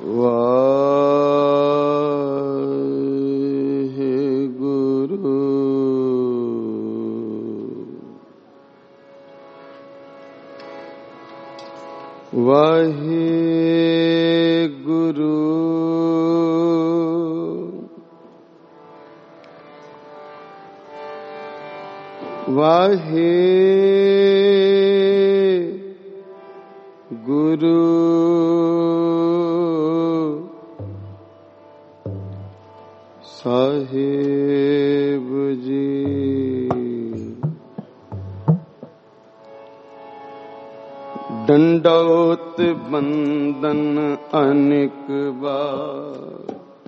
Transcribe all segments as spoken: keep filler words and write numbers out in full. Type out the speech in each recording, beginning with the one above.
वाहेगुरु वाहेगुरु वाहेगुरु साहिब जी। दंडौत बंदन अनेक बार,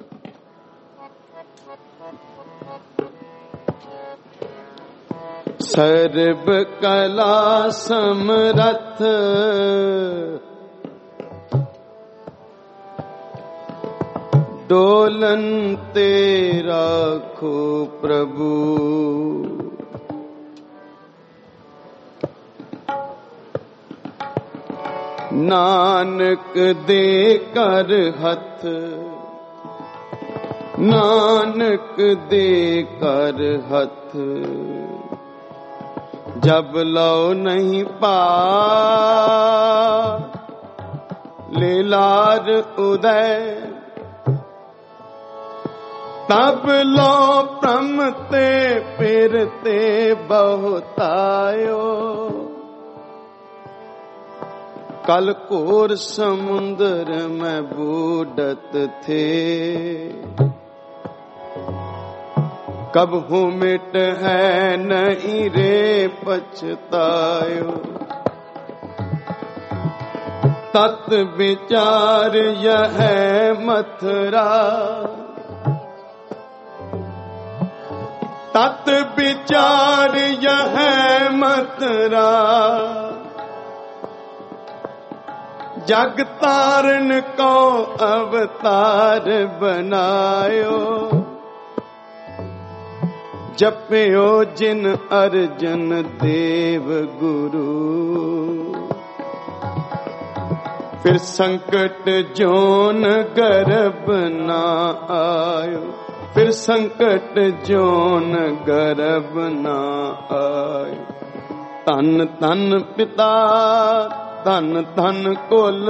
सर्ब कला समरथ डोलन तेरा खो प्रभु। नानक दे कर हथ, नानक दे कर हथ, जब लो नहीं पा लीलार उदय, तब लो प्रमते फिरते बहुतायो। कल कोर समुंदर में बूढ़त थे, कब हूँ मिट है नहीं रे पछतायो। तत् विचार यह है मथुरा, तत् विचार यह है मथुरा। जग तारण को अवतार बनायो, जपयो जिन अर्जन देव गुरु। फिर संकट जोन गर्भ ना आयो, फिर संकट जोन गर्भ ना आयो। तन तन पिता तन तन कुल,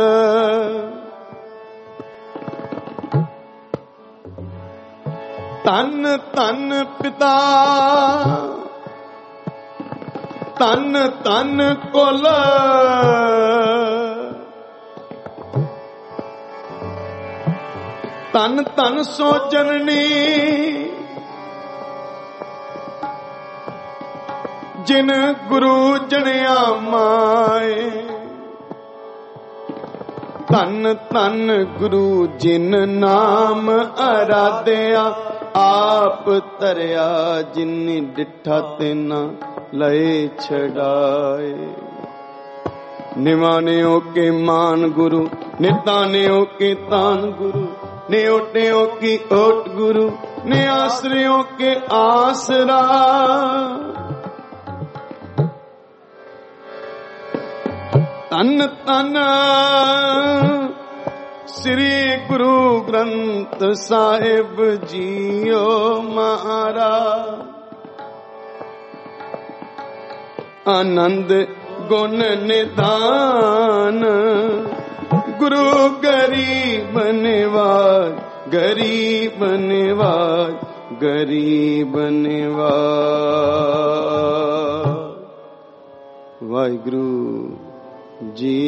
तन तन पिता तन तन कुल। तन तन सो जननी जिन गुरु जनिया माए। तन तन गुरु जिन नाम आराध्या, आप तरया जिन्नी डिठा तेना लए छड़ाए। निवानियों के मान गुरु, नितानियों के तान गुरु, नियोटियों की ओट गुरु, नियाश्रियों के आसरा। तन तन श्री गुरु ग्रंथ साहिब जियो महाराज। आनंद गुण निधान गुरु गरीब निवाज, गरीब निवाज, गरीब निवाज। वाहिगुरु जी।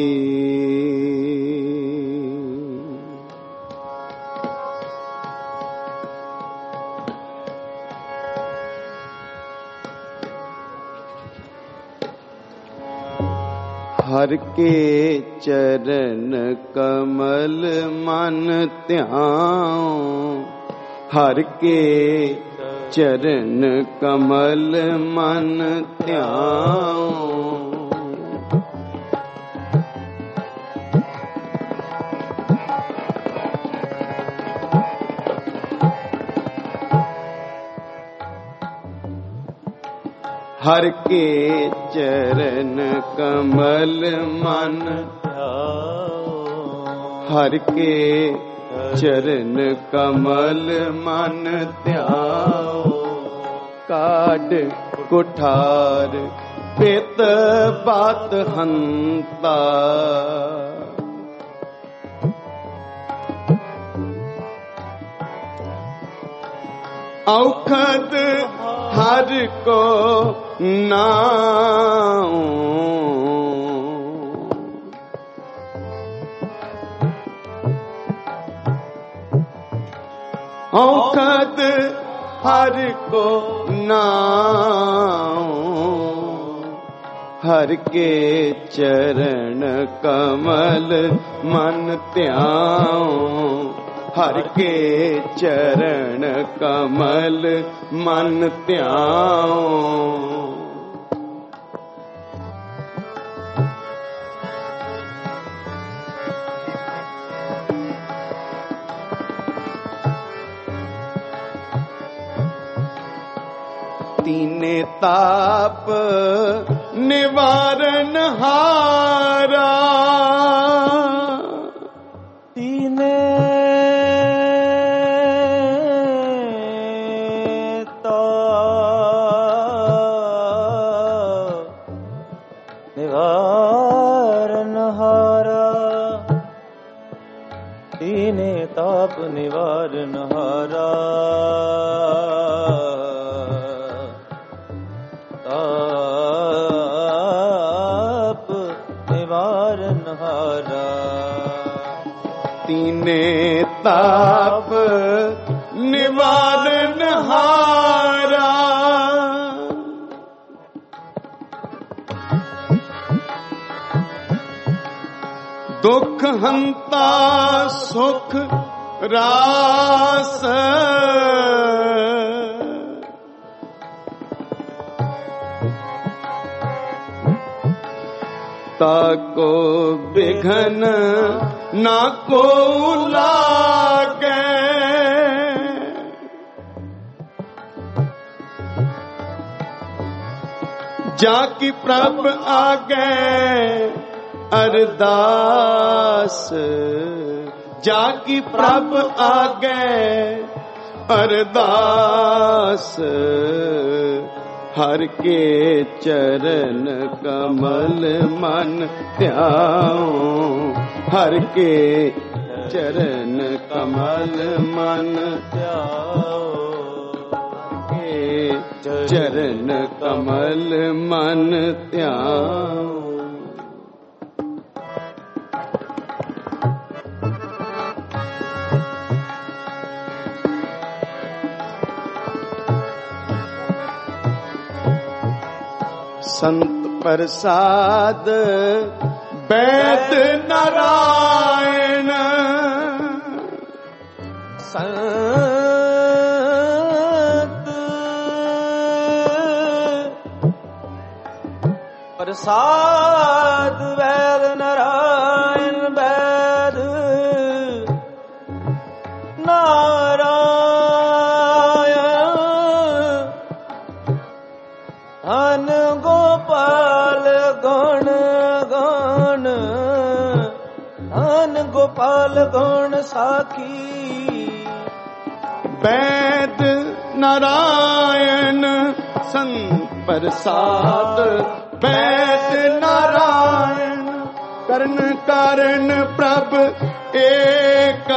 हर के चरण कमल मन ध्याऊं, हर के चरण कमल मन ध्याऊं। हर के चरण कमल मन ध्याओ, हर के चरण कमल मन ध्याओ। काड कुठार पेत बात हंता। औखद हर को नाम। औखद हर को नाम। हर के चरण कमल मन ध्याओ। हर के चरण कमल मन ध्याओ। तीने ताप निवारण हारा। तीने निवारण हारा। तीने ताप निवारण हारा। ताप निवारण हारा। तीने ताप निवारण हारा। दुख हंता सुख रास। ताको बिघन ना को लागे। जाकी प्रभ आगे अरदास। जाकी प्रभ आगे अरदास। हर के चरण कमल मन ध्याओ। हर के चरण कमल मन ध्याओ। के चरण कमल मन ध्याओ। संत प्रसाद वैद नारायण। संत प्रसाद वैद नारायण। वैद नारायण। धन गोपाल गण गण। धन गोपाल गण साखी। वैद नारायण संत प्रसाद वैद नारायण। करण कारण प्रभ एक।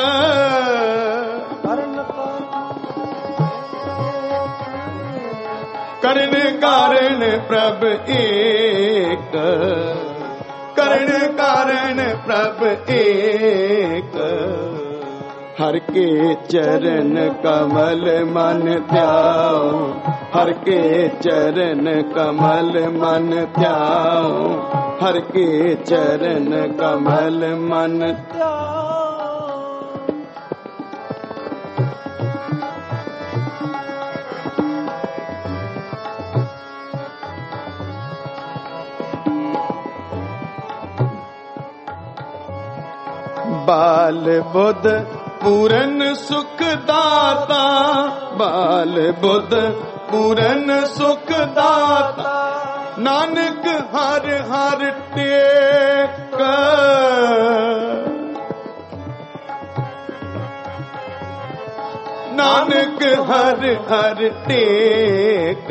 करण कारण प्रभ एक। करण कारण प्रभ एक। हर के चरण कमल मन ध्याओ। हर के चरण कमल मन ध्याओ। हर के चरण कमल मन ध्याओ। बाल बुध पूरन सुख दाता। बाल बुध पूरन सुख दाता। नानक हर हर टेक। नानक हर हर टेक,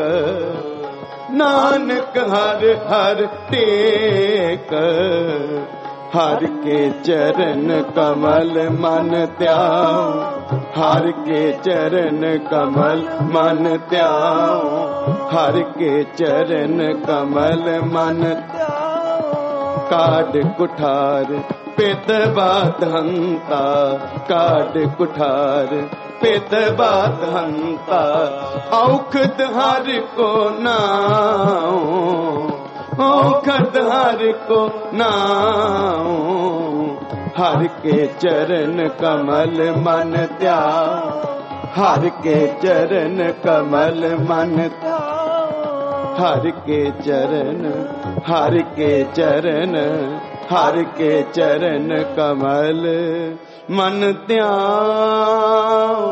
नानक हर हर टेक, हर के चरण कमल मन त्याओ, हर के चरण कमल मन त्याओ, हर के चरण कमल मन त्याओ। काड कुठार पित बाधंता, काड कुठार पित बाधंता, औखद हर को नाओ, औखद हर को नाओ, हर के चरण कमल मन त्याओ, हर के चरण कमल मन त्याओ, हर के चरण, हर के चरण, हर के चरण कमल मन त्याओ,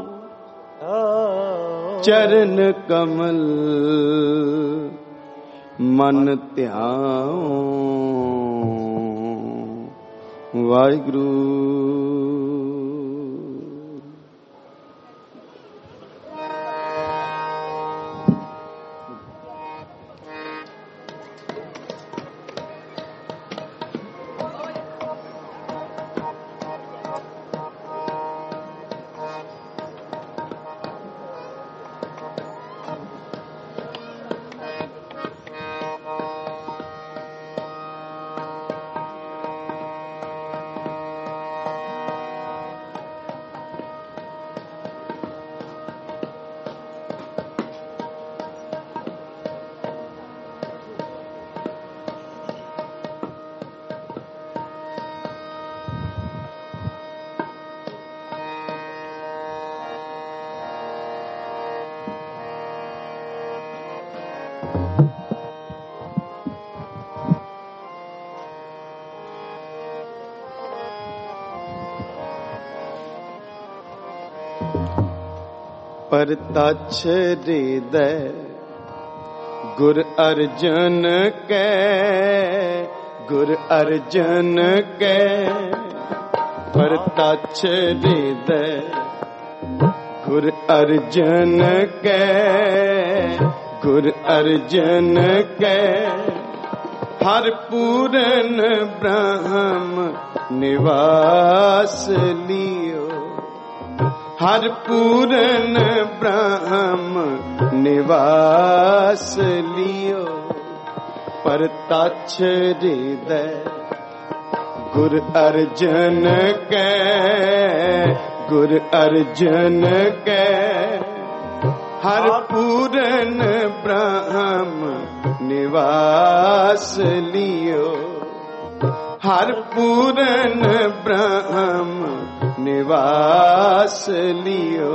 चरण कमल मन त्याओ। वाहिगुरु। परतक्ष हृदय गुर अर्जन कै, गुर अर्जन कै, परतक्ष हृदय गुर अर्जन कै, गुर अर्जन कै, हर पूरन ब्रह्म निवास लियो, हर पूरन ब्रह्म निवास लियो, परतक्ष हृदय गुर अर्जन कै, गुर अर्जन कै, हर पूरन ब्रह्म निवास लियो, हर पूरन ब्रह्म निवास लियो।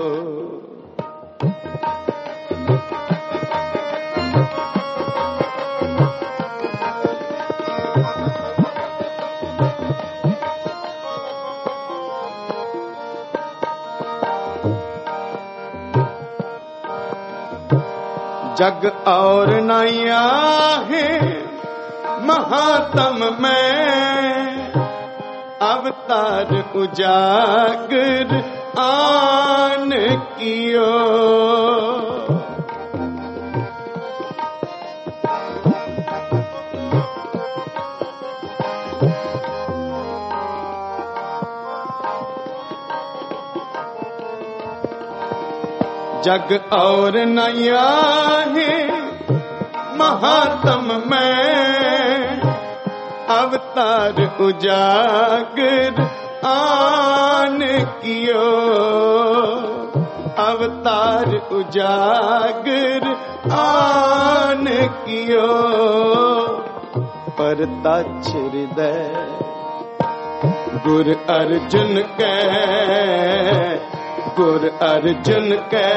जग और नैया है महात्म में, अवतार उजागर आन कियो, जग और नैया है महात्म में, अवतार उजागर आन कियो, अवतार उजागर आन कियो, परतक्ष हृदय गुर अर्जुन कै, गुर अर्जुन कै,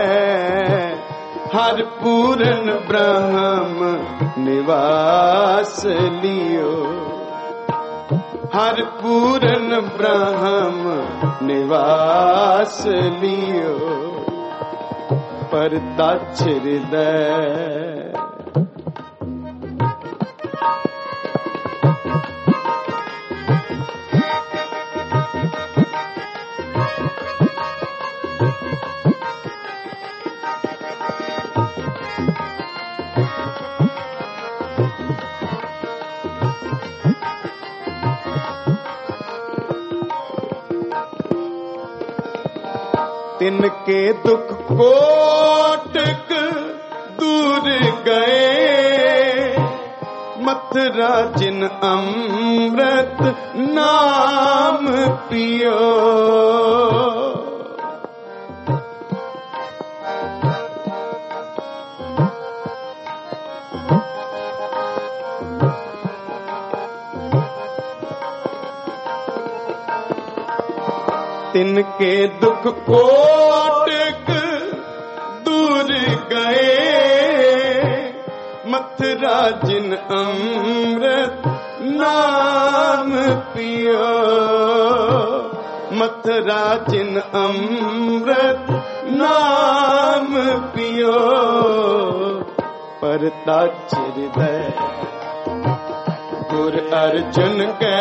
हर पूरन ब्रह्म निवास लियो, हर पूरन ब्रह्म निवास लियो, परतक्ष हृदय। तिनके दुख कोटक दूर गए, मथुरा जिन अमृत नाम पियो। तिनके दुख कोटक दूर गए, मथुरा जिन अमृत नाम पियो। मथुरा जिन अमृत नाम पियो। परता चिरदय गुर अर्जुन कै,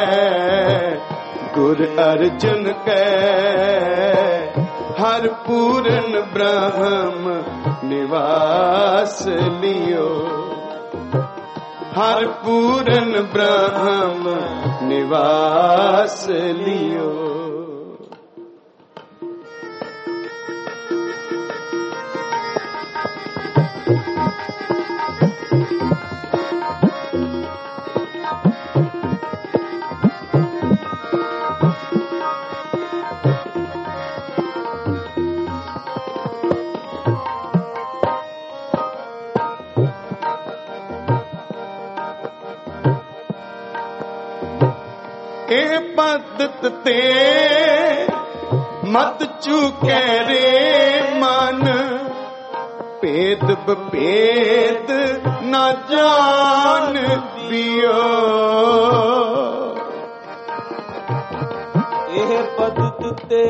गुर अर्जुन कै हर पूरन ब्रह्म निवास लियो। हर पूरन ब्रह्म निवास लियो। पद्धत ते मत चूकै रे मन, भेद बभेद न जान दियो। एह पद्धत ते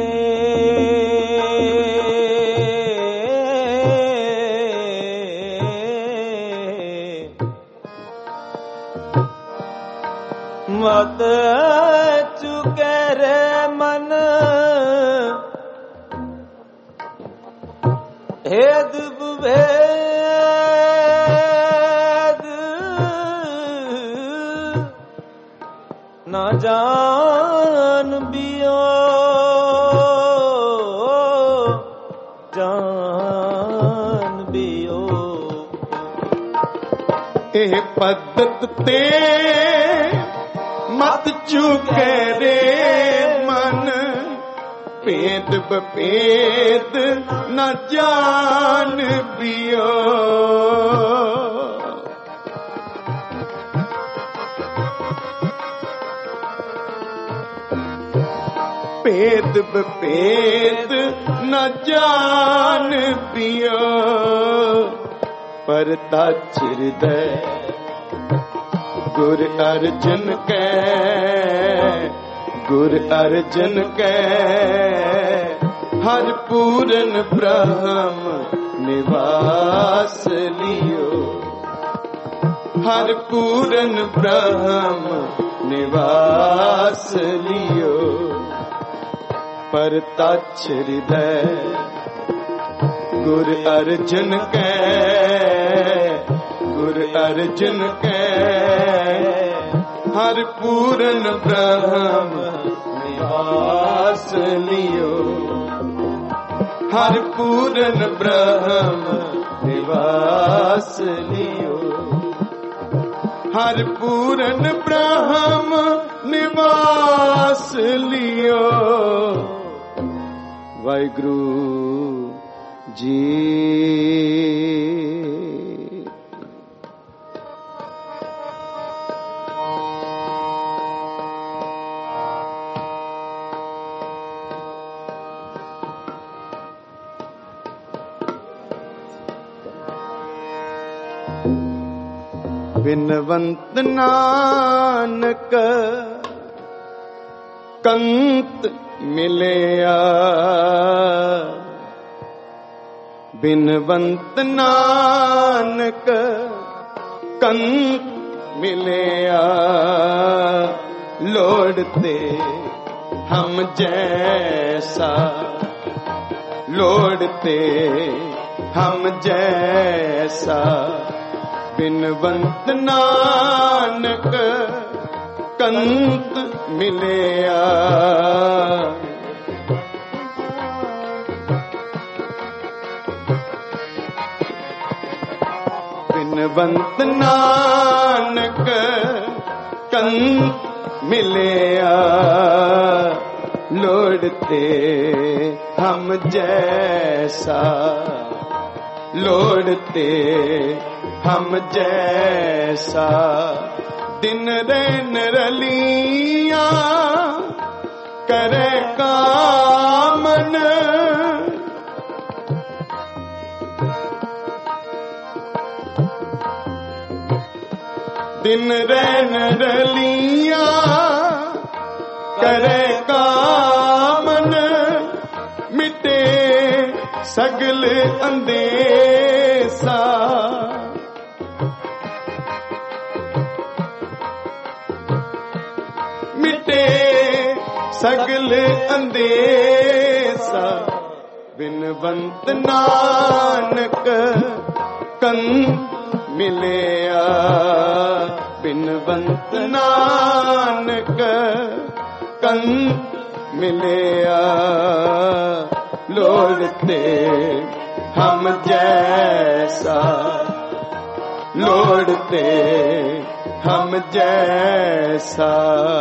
मत चुके रे मन, भेद भेद न जान बियो। जान बियो एह पद्धत ते मत चूकै रे मन, भेद बभेद न जान बियो। भेद बभेद न जान पियो। परता चिरदय गुर अर्जुन कै, गुर अर्जुन कै हर पूरन ब्रह्म निवास लियो। हर पूरन ब्रह्म निवास लियो। परता चिरदय गुर अर्जुन कै, गुर अर्जुन कै हर पूरन ब्रह्म निवास लियो। हर पूरन ब्रह्म निवास लियो। हर पूरन ब्रह्म निवास लियो। वाहिगुरु जी। बिनवंत नानक कंत मिलया। बिनवंत नानक कंत मिलया। लोड़ते हम जैसा, लोड़ते हम जैसा। बिनवंत नानक कंत मिलया। बिनवंत नानक कंत मिलिया लोड़ते हम जैसा लोड़ते हम जैसा दिन रैन रलिया करे कामन दिन रैन रलिया करे कामन मिटे सगल अंदेसा मिटे सगल अंदेसा बिनवंत नानक कंत मिलिया बिनवंत नानक कंत मिलिया लोड़ते हम जैसा लोड़ते हम जैसा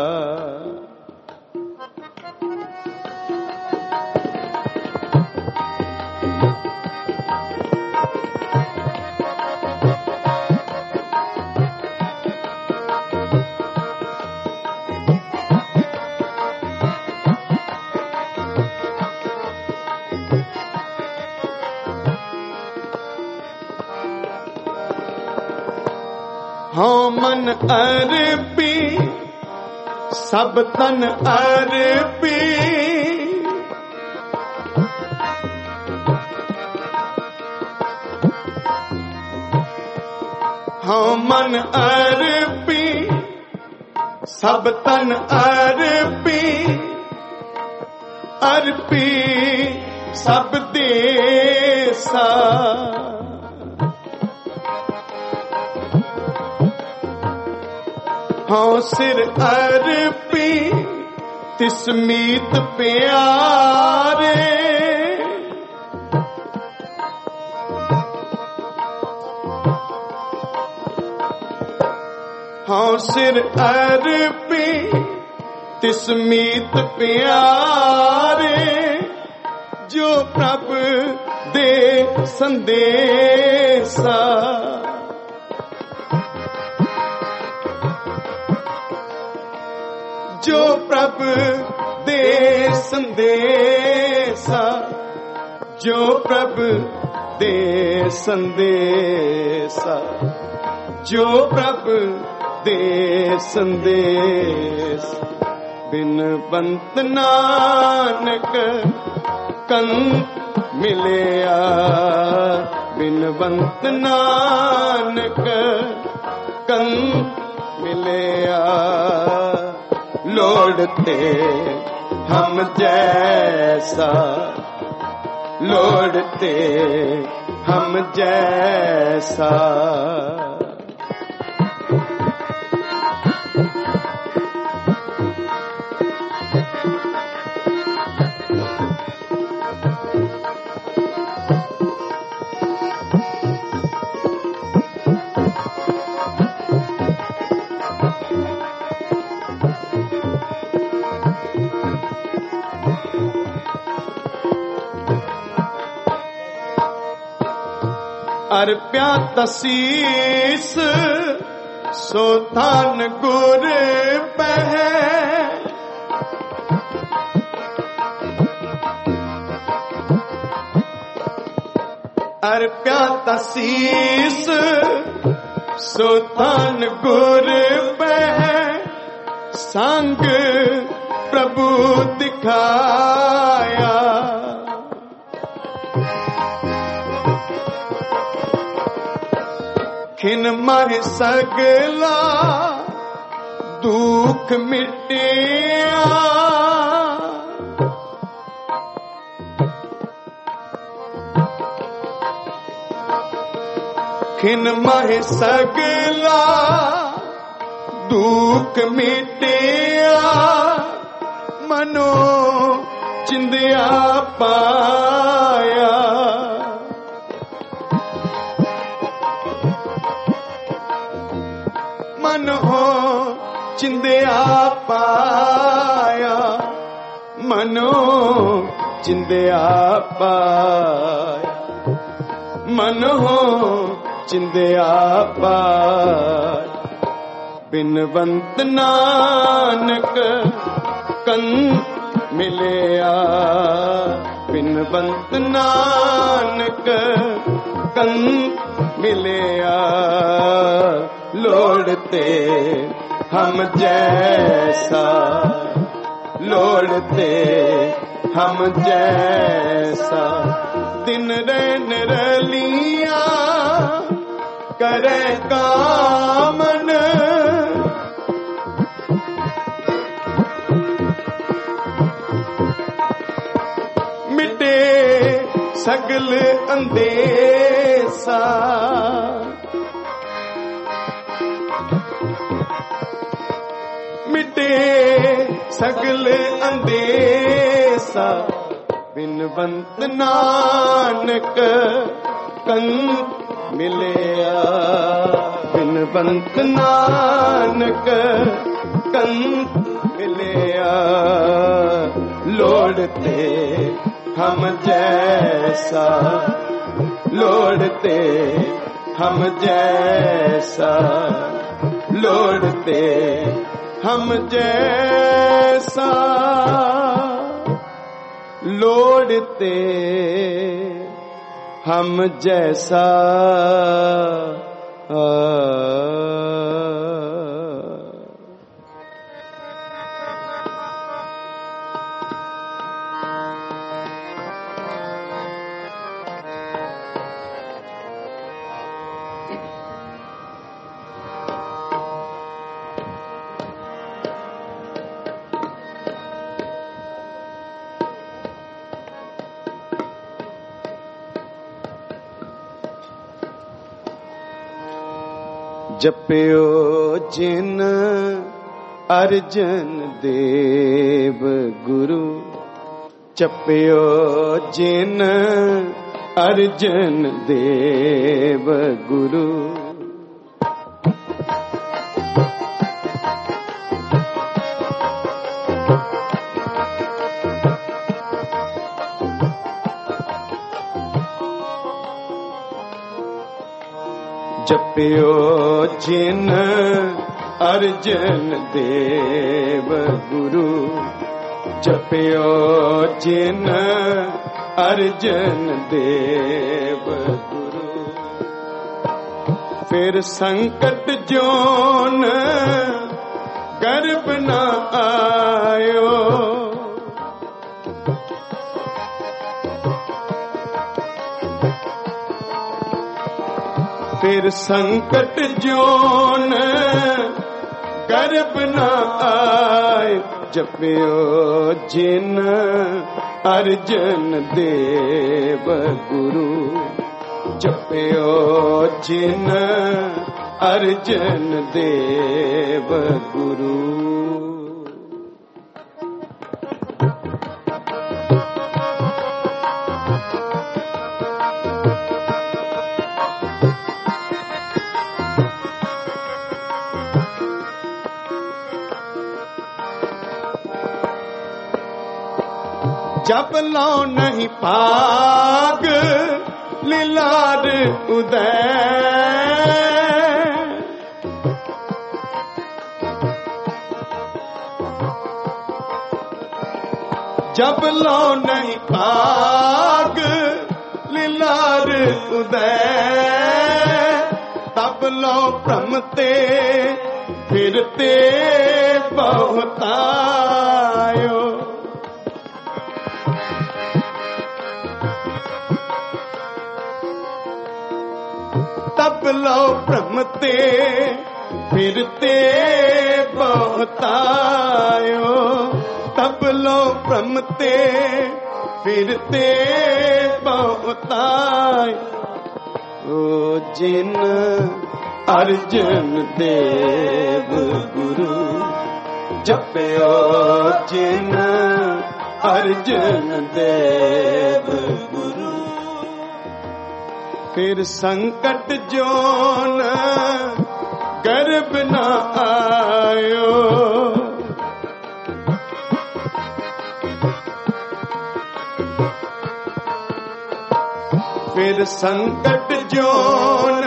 हाँ मन अर्पी सब तन अर्पी हाँ मन अर्पी सब तन अर्पी अर्पी सब देसा हाँ सिर अर्पी तिस्मीत प्यारे हाँ सिर अर्पी तिस्मीत प्यारे जो प्रभु दे संदेशा जो प्रभु दे संदेशा जो प्रभु दे संदेशा जो प्रभु दे संदेश बिनवंत नानक कंत मिलिया बिनवंत नानक कंत मिलिया लोड़ते हम जैसा लोड़ते हम जैसा अर्प्या तसीस सो थान गुर पह अर्प्या तसीस सो थान गुर पह संग प्रभु दिखाया खिन मह सगला दुख मिटिया खिन मह सगला दुख मिटिया मनो चिंदिया पाया मन हो चिंदिया पाया, मनो चिंदिया पाया, मन हो चिंदिया पाया। बिनवंत नानक कंत मिलिया, बिनवंत नानक कंत मिलिया। लोड़ते हम जैसा, लोड़ते हम जैसा, दिन रैन रलिया करे कामन। मिटे सगल अंदेसा, मिटे सगल अंदेसा। बिनवंत नानक कंत मिलिया, बिनवंत नानक कंत मिलिया। लोड़ते हम जैसा, लोड़ते हम जैसा, लोड़ते हम जैसा, लोड़ते हम जैसा। जपियो जिन अर्जन देव गुरु, जपियो जिन अर्जन देव गुरु। जपियो जिन अर्जन देव गुरु, जपियो जिन अर्जन देव गुरु। फिर संकट जोन गर्भ न आयो, फिर संकट जोन गर्भ न आए। जपियो जिन अर्जन देव गुरु, जपियो जिन अर्जन देव गुरु। जब लो नहीं पाग लीलार उदय, जब लो नहीं पाग लीलार उदय। तब लो भ्रमते फिरते बहुतायो, तब लो भ्रमते फिरते बहुतायो, तब लो भ्रमते फिरते बहुतायो। ओ जिन अर्जन देव गुरु, जपियो जिन अर्जन देव गुरु। फिर संकट जोन गर्भ न आयो। फिर संकट जोन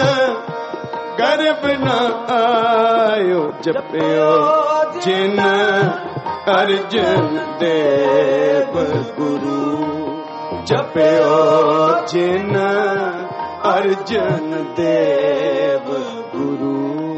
गर्भ न आयो। जपयो जिन अर्जन देव गुरु। जपयो जिन अर्जन देव गुरु।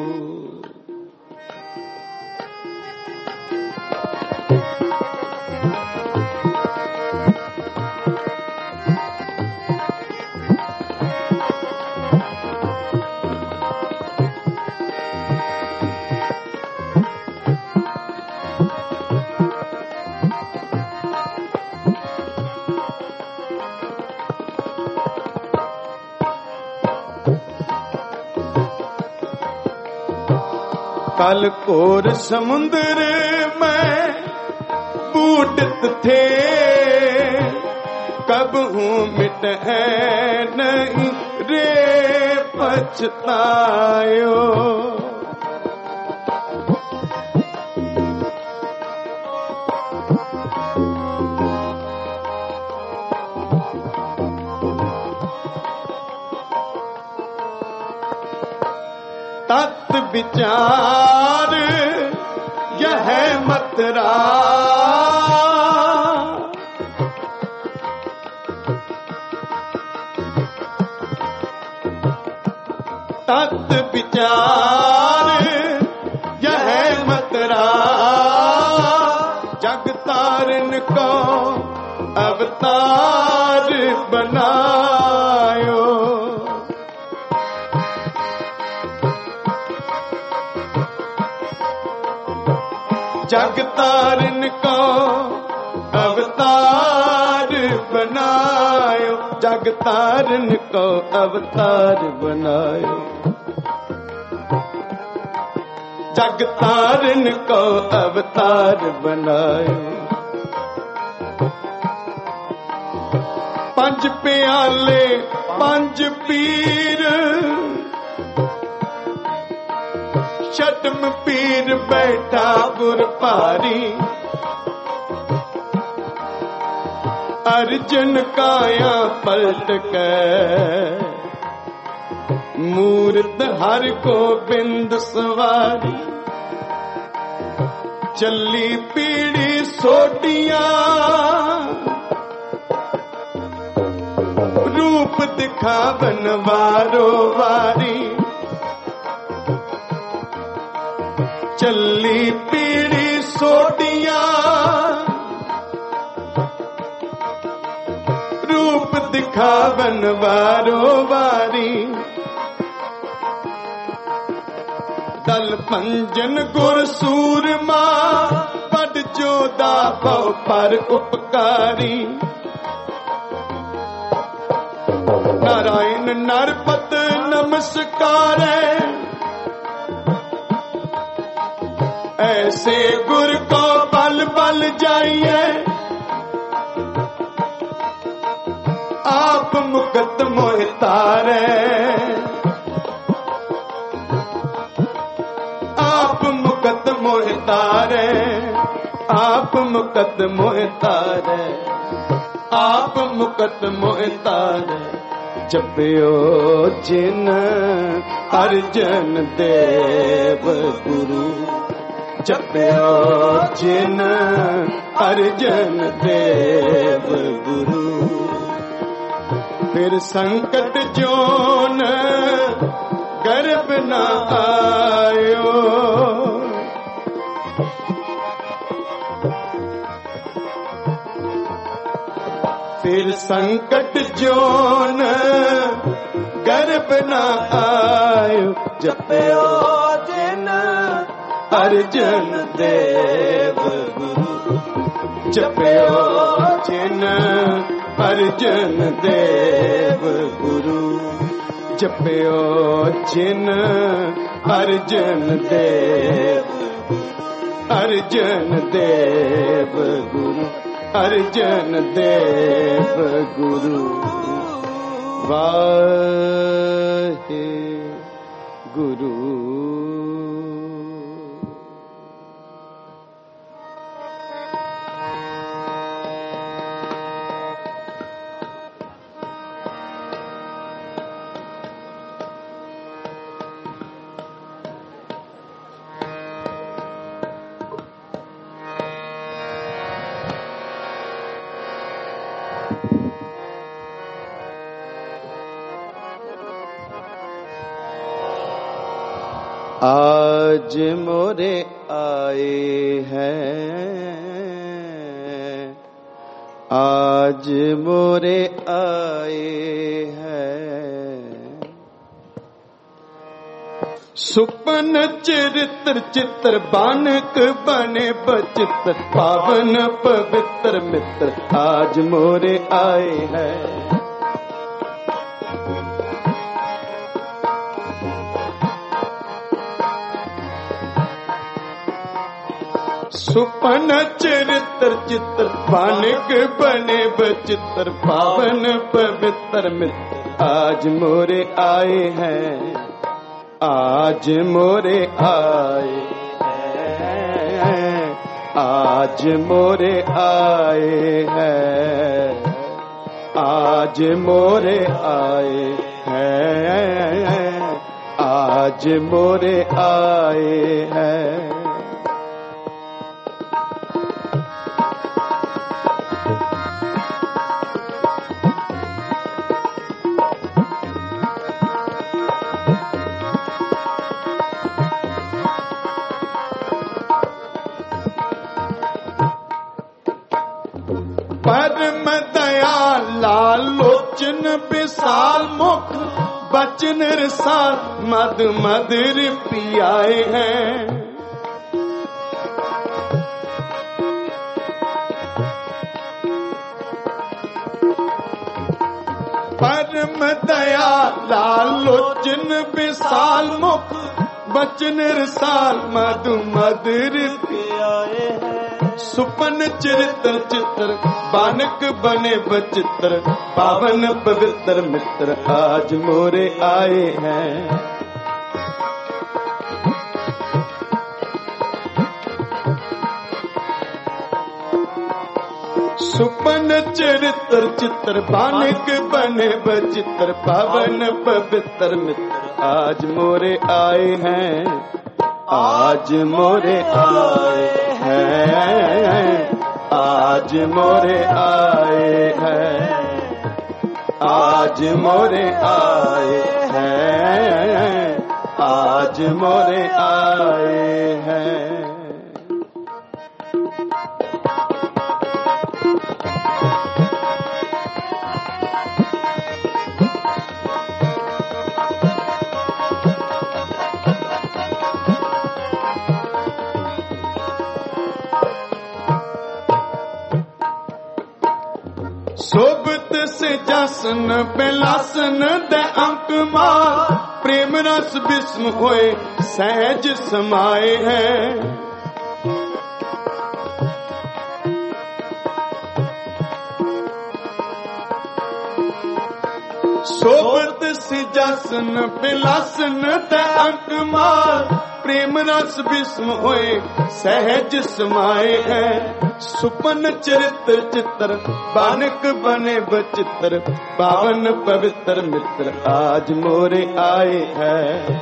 कल कोर समुद्र में बूटत थे। कब हूँ मिट है नहीं रे पछतायो। तत् विचार यह मतरा। तत् विचार यह मतरा। जग तारन को अवतार बनायो। जग तारन को अवतार बनायो। जग तारन को अवतार बनायो। जग तारन को अवतार बनायो। पंज प्याले पंज पीर छठम पीर बैठा गुर भारी। अर्जुन काया पलट के मूर्त हर गोबिंद सवारी। चली पीड़ी सोटियां रूप दिखावन वारो वारी। चली पीड़ी सोटियां रूप दिखावन वारो वारी। दल पंजन गुर सूरमा पद जोदा भव पर उपकारी। नारायण नरपत नमस्कार। ऐसे गुर को बल बल जाइए। आप मुकत मोह तारे। आप मुकत मोह तारे। आप मुकत मोह तारे। आप मुकत मोह तारे। जपयो जिन अर्जन देव गुरु। जपयो जिन अर्जन देव गुरु। फिर संकट जोन गर्भ न आयो। फिर संकट जोन गर्भ न आयो। जपयो जिन अर्जन देव गुरु। जपयो जिन अर्जन देव गुरु। जपयो जिन अर्जन देव। अर्जन देव गुरु। अर्जन देव गुरु। वाहे गुरु। आज मोरे आए हैं, आज मोरे आए हैं। सुपन चरित्र चित्र बानक बने बचित्र, पावन पवित्र मित्र आज मोरे आए हैं। सुपन चरित्र चित्र बानक बने बचित्र, पावन पवित्र मित्र आज मोरे आए हैं, आज मोरे आए हैं, आज मोरे आए हैं, आज मोरे आए हैं, आज मोरे आए हैं। परम दयाल लालोचन विशाल मुख, बचन रसाल मद मधुर पियाए हैं। परम दयाल लालोचन विशाल मुख, बचन रसाल मधु मधुर पियाए हैं। सुपन चरित्र चित्र बानक बने बचित्र, पावन पवित्र मित्र आज मोरे आए हैं। सुपन चरित्र चित्र बानक बने बचित्र, पावन पवित्र मित्र आज मोरे आए हैं, आज मोरे आए हैं, आज मोरे आए हैं, आज मोरे आए हैं, आज मोरे आए हैं। सोबत से जसन बेलासन दे अंक मार, प्रेम रस विस्म होए सहज समाए हैं। सोबत से जसन बेलासन दे अंक मार, प्रेम रस विस्म होए सहज समाए हैं। सुपन चरित्र चित्र बानक बने बचित्र, पावन पवित्र मित्र आज मोरे आए हैं।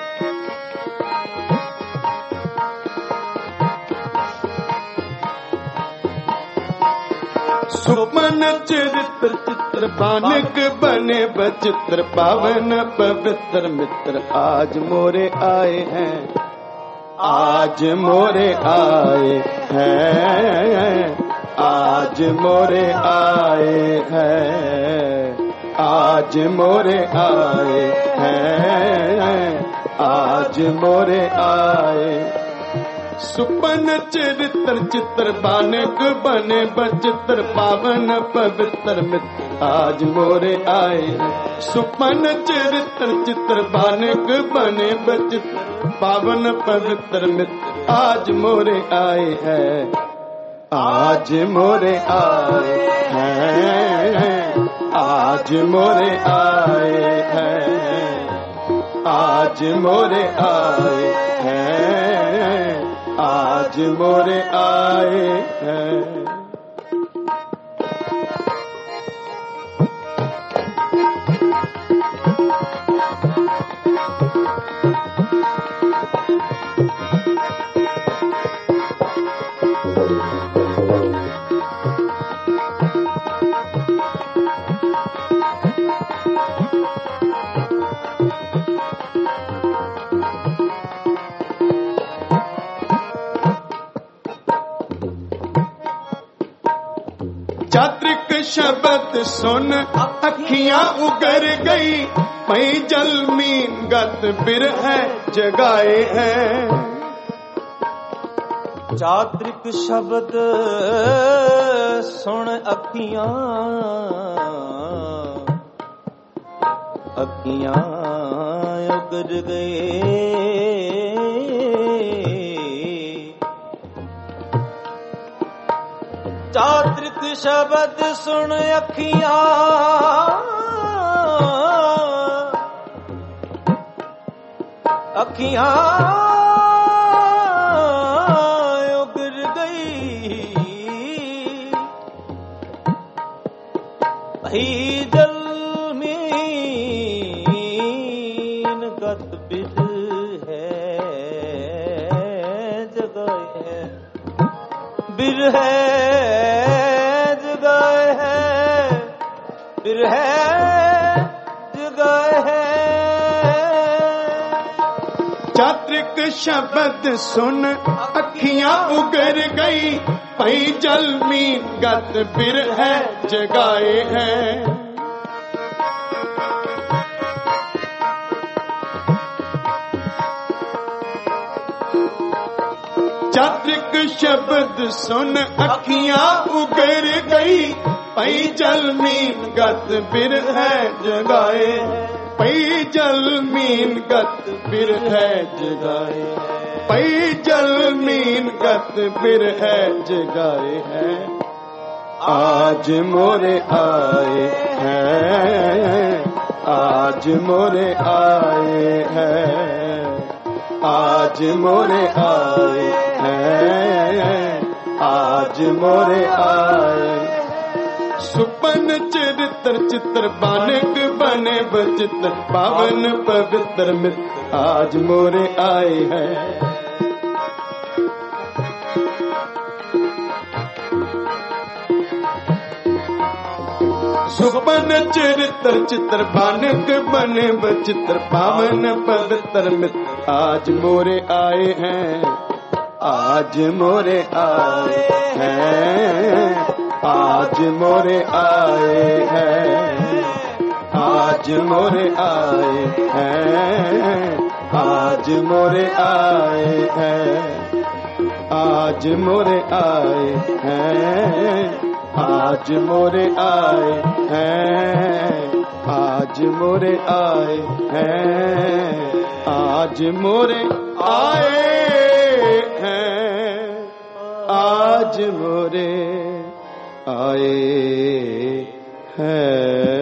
सुपन चरित्र चित्र बानक बने बचित्र, पावन पवित्र मित्र आज मोरे आए हैं, आज मोरे आए हैं, आज मोरे आए हैं, आज मोरे आए हैं, आज मोरे आए। सुपन चरित्र चित्र बानक बने बचित्र, पावन पवित्र मित्र आज मोरे आए हैं। सुपन चरित्र चित्र बानक बने बचित्र, पावन पवित्र मित्र आज मोरे आए हैं, आज मोरे आए हैं, आज मोरे आए हैं, आज मोरे आए हैं, आज मोरे आए हैं। शब्द सुन अखियां उगर गई, पई जल मीन गत बिरह जगाए हैं। चात्रिक शब्द सुन अखियां अखियां उगर गए, चात्रिक शब्द सुन अखियां अखियां उगर गई, ही जल बिरह जगाए है, बिरह जगाए है। चात्रिक शब्द सुन अखियां उगर गई, पई जल मीन गत बिरह जगाए हैं। चात्रिक शब्द सुन अखियां उगर गई, पई जल मीन गत बिरह जगाए, पई जल मीन गत बिरह जगाए, पई जल मीन गत बिरह जगाए हैं। आज मोरे आए हैं, आज मोरे आए हैं, आज मोरे आए हैं, आज मोरे आए। सुपन चरित्र चित्र बानक बने बचित्र, पावन पवित्र मित्र आज मोरे आए हैं। सुपन चरित्र चित्र बानक बने बचित्र, पावन पवित्र मित्र आज मोरे आए हैं, आज मोरे आए हैं, आज मोरे आए हैं, आज मोरे आए हैं, आज मोरे आए हैं, आज मोरे आए हैं, आज मोरे आए हैं, आज मोरे आए हैं, आज मोरे आए हैं, आज मोरे आए हैं।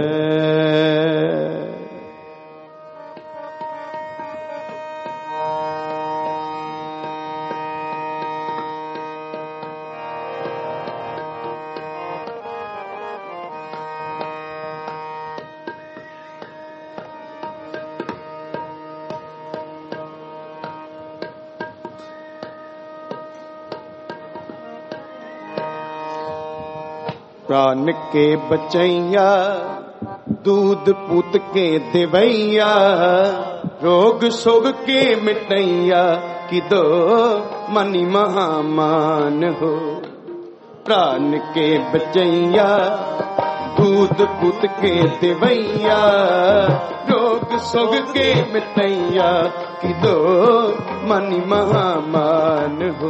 प्राण के बचैया दूध पुत के देवैया, रोग सोग के मिटैया कि दो मनी महामान हो। प्राण के बचैया दूध पुत के देवैया, रोग सोग के मिटैया कि दो मनी महामान हो।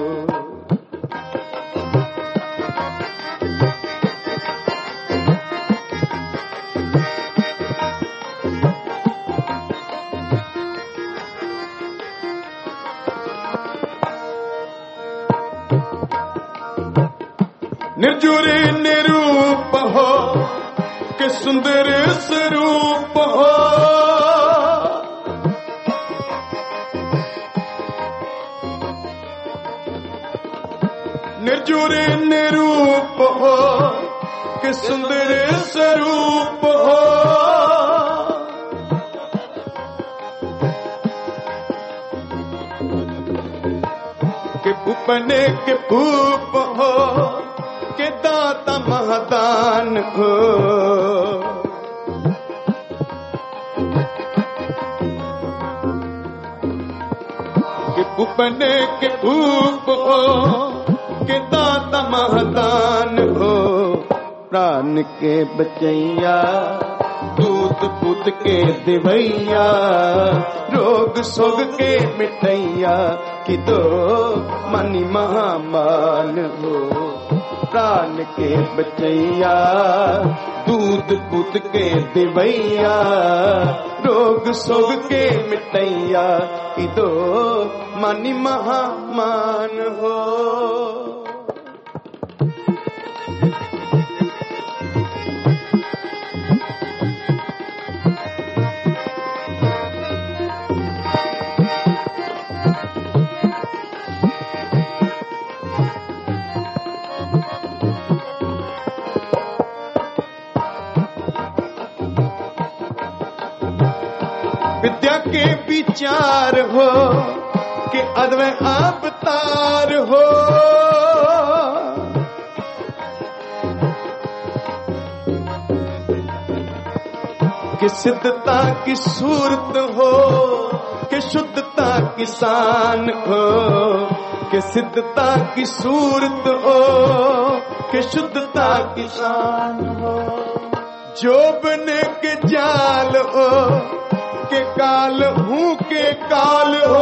निर्जुर निरूप हो के सुंदर स्वरूप हो, निर्जुर निरूप हो के सुंदर स्वरूप हो। के भूपने के भूप हो के दाता महदान हो। के भूपने के भूप हो के दाता महदान हो। प्राण के बचैया, दूध पूत के दिवैया, रोग सोग के मिटैया, कि दो मनि महामान हो। प्राण के बचैया, दूध पूत के दिवैया, रोग सोग के मिटैया, कि दो मनि महामान हो। विद्या के विचार हो कि अद्वै अवतार हो, कि सिद्धता की सूरत हो, कि शुद्धता की शान हो, कि सिद्धता की सूरत हो, कि शुद्धता की शान हो। जोबन के जाल हो के काल हूँ के काल हो,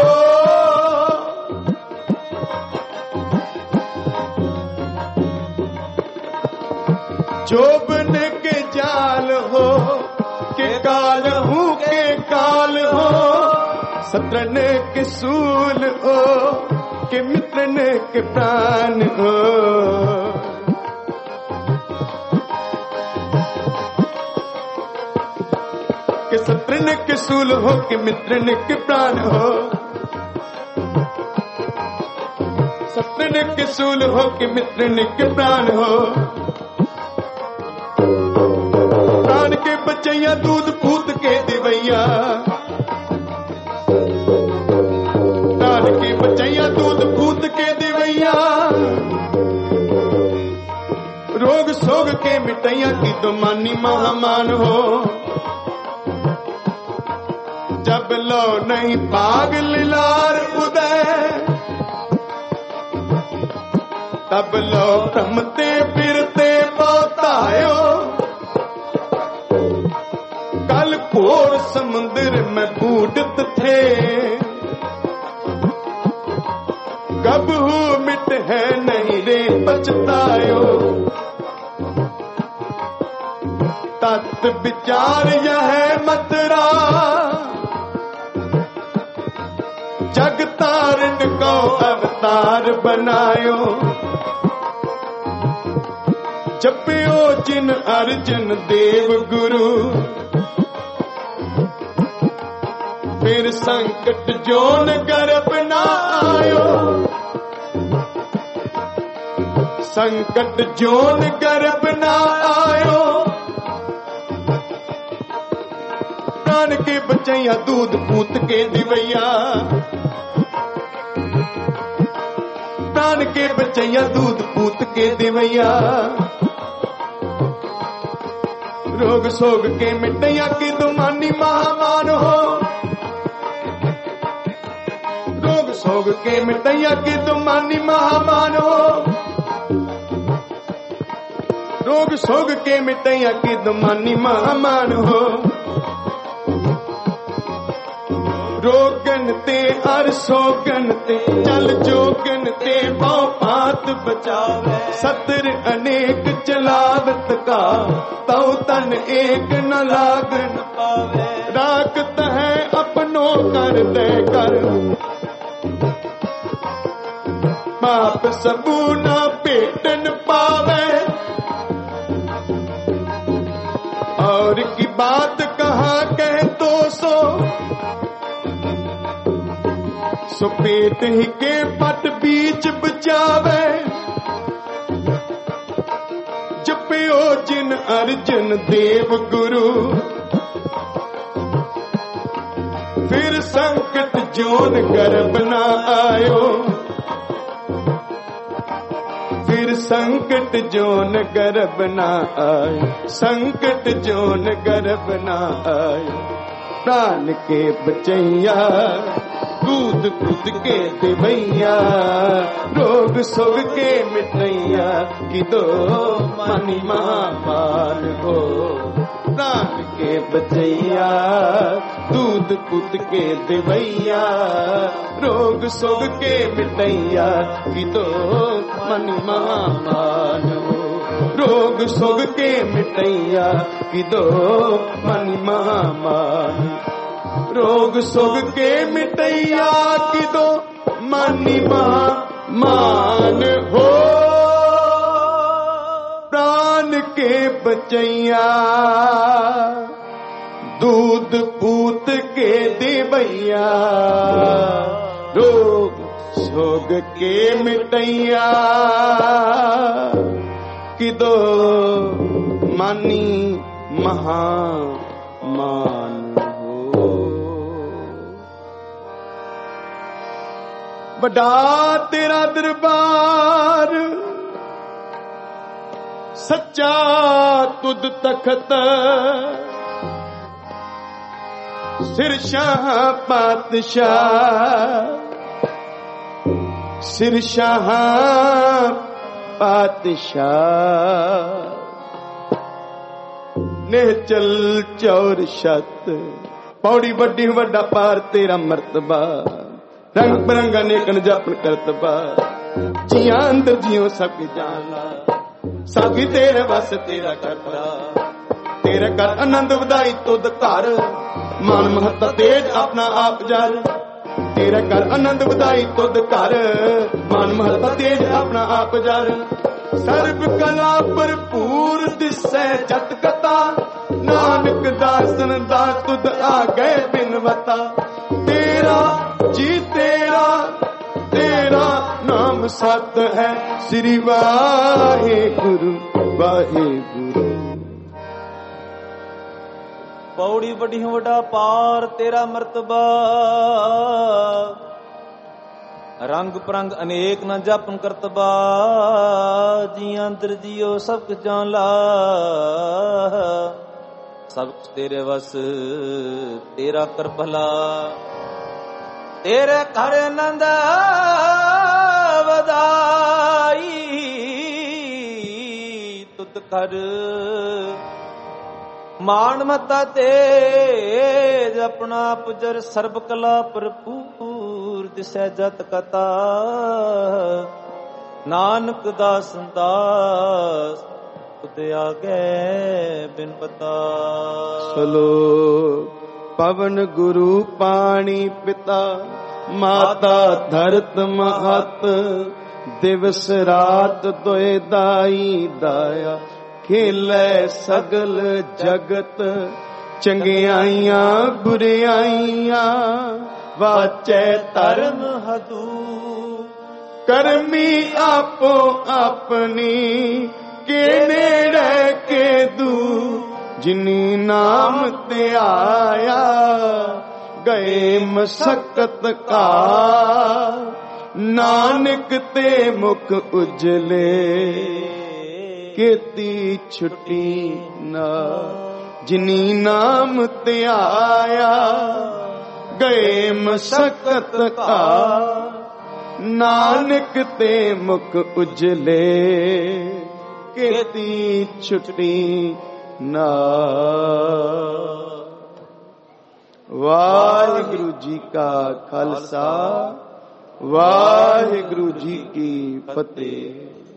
जोबन के जाल हो के काल हूँ के काल हो। शत्रन के सूल हो के मित्रन के प्राण हो, के शत्रन के सूल हो के मित्रन के प्राण हो। शत्रन के सूल हो के मित्रन के प्राण हो। प्राण के बचैया, दूध पूत के दिवैया, प्राण के बचैया, दूध पूत के दिवैया, रोग सोग के मिटैया, की तो मानी महामान हो। जब लो नहीं पाग लिलार उदय, तब लो भ्रमते फिरते बतायो। कल घोर समुद्र में बूढ़त थे, कब हूँ मिट है नहीं रे पछतायो। तत् विचार यह है मतरा, जग तारण को अवतार बनायो। जपियो जिन अर्जुन देव गुरु, फिर संकट जोन गर्भ ना आयो। संकट जोन गर्भ ना आयो। प्राण के बचैया, दूध पूत के दिवैया, प्राण के बचैया, दूध पूत के दिवैया, रोग सोग के मिटैया, की दुमानी महामान हो। रोग सोग के मिटैया, की दुमानी महामान हो। रोग सोग के मिटैया, की दुमानी महामान हो। रोगन ते अर सोगन ते, चल जोगन ते बहु पात बचावे। सतर अनेक चलावत का, तौ तन एक न लागन पावे। राखत है अपनो कर दे कर, पाप सबू न पेटन पावे। और की बात कहाँ कह तो सो, सो पेट ही के पट बीच बचावे। जपियो जिन अर्जुन देव गुरु, फिर संकट जोन गर्भ ना आयो। फिर संकट जोन गर्भ ना आयो। संकट जोन गर्भ ना आयो। प्राण के बचैया, दूध पुत के देवैया रोग सोग के मिटैया कि दो मनी महापाल हो प्राण के बचैया दूध पुत के देवैया रोग सोग के मिटैया कि दो मनी महापाल हो रोग सोग के मिटैया कि दो मनी महापाल रोग सोग के मिटैया की दो मानी मान हो प्राण के बचैया दूध पूत के देवैया रोग सोग के मिटैया की दो मानी महामान बड़ा तेरा दरबार सच्चा तुद तखत सिर शाह पातशाह सिर शाह पातशाह निहचल चौर छत पौड़ी वड्डी वड्डा पार तेरा मर्तबा रंग बिरंगा नेकन जापन करतबा जिया अंदर जियो सब जाना सागी तेरे बस तेरा करता तेरे कर आनंद वधाई तुद घर मान महत्ता तेज अपना आप जल तेरे कर आनंद वधाई तुद घर मान महत्ता तेज अपना आप जल सर्व कला भरपूर दिसै जत कथा नानक दासन दा तुद आ गए बिनवता तेरा जी तेरा तेरा नाम सत है श्री वाहे गुरु वाहे गुरु पौड़ी बड़ी वड्डा पार तेरा मर्तबा रंग परंग अनेक न जपन करतबा जी अंतर जियो सब कुछ जान ला सब कुछ तेरे वस तेरा कर भला तेरे घर नंद वदाई तुत कर मान मता तेज अपना पुजर सर्ब कला भरपूर दिसै जत कथा नानक दास दास तुद आगे बिन पता सलो पवन गुरु पानी पिता माता धरत महत दिवस रात दोए दाई दाया खेले सगल जगत चंगियाइयां बुरियाइयां वाचै धर्म हदू करमी आपो अपनी के नेड़े के दू जिनी नाम ते आया गए मशक्कत का नानक ते मुख उजले केती छुट्टी ना जिनी नाम ते आया गए मशक्कत का नानक ते मुख उजले केती छुट्टी ना। वाहिगुरु जी का खालसा वाहिगुरु जी की फतेह।